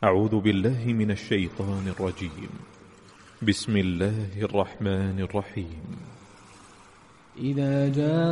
أعوذ بالله من الشيطان الرجيم. بسم الله الرحمن الرحيم. إذا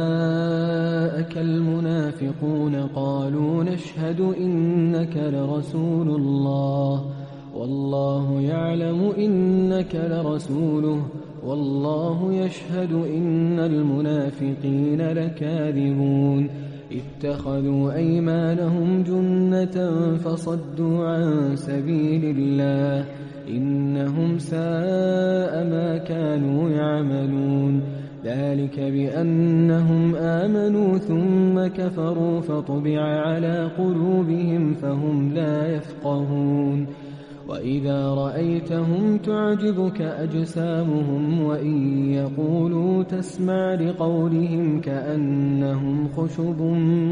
جاءك المنافقون قالوا نشهد إنك لرسول الله والله يعلم إنك لرسوله والله يشهد إن المنافقين لكاذبون اتخذوا أيمانهم جنة فصدوا عن سبيل الله إنهم ساء ما كانوا يعملون ذلك بأنهم آمنوا ثم كفروا فطبع على قلوبهم فهم لا يفقهون وإذا رأيتهم تعجبك أجسامهم وإن يقولوا تسمع لقولهم كأنهم خشب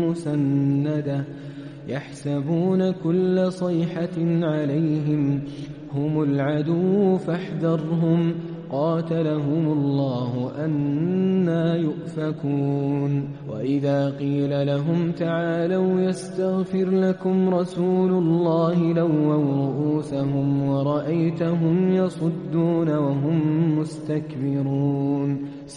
مسندة يحسبون كل صيحة عليهم هم العدو فاحذرهم قاتلهم الله أنى يؤفكون وإذا قيل لهم تعالوا يستغفر لكم رسول الله لووا رؤوسهم ورأيتهم يصدون وهم مستكبرون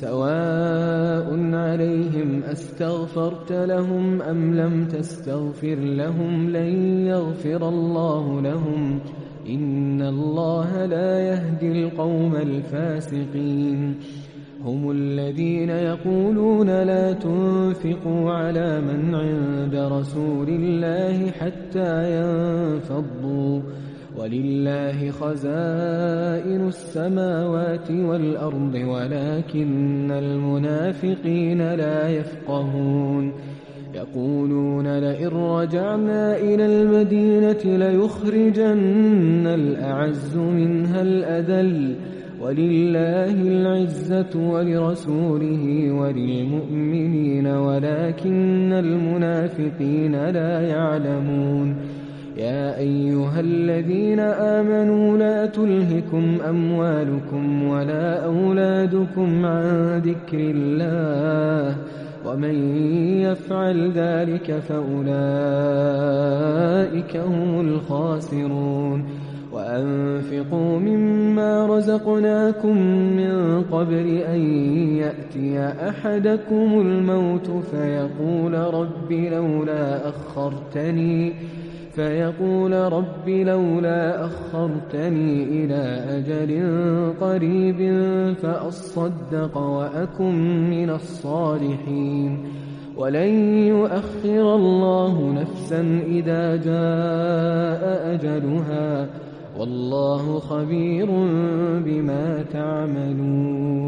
سواء عليهم أستغفرت لهم أم لم تستغفر لهم لن يغفر الله لهم إن الله لا يهدي القوم الفاسقين هم الذين يقولون لا تنفقوا على من عند رسول الله حتى ينفضوا ولله خزائن السماوات والأرض ولكن المنافقين لا يفقهون يقولون لئن رجعنا إلى المدينة ليخرجن الأعز منها الأذل ولله العزة ولرسوله وللمؤمنين ولكن المنافقين لا يعلمون يا أيها الذين آمنوا لا تلهكم أموالكم ولا أولادكم عن ذكر الله ومن يفعل ذلك فأولئك هم الخاسرون وأنفقوا مما رزقناكم من قبل أن يأتي أحدكم الموت فيقول رب لولا أخرتني إلى أجل قريب فأصدق وأكن من الصالحين ولن يؤخر الله نفسا إذا جاء أجلها والله خبير بما تعملون.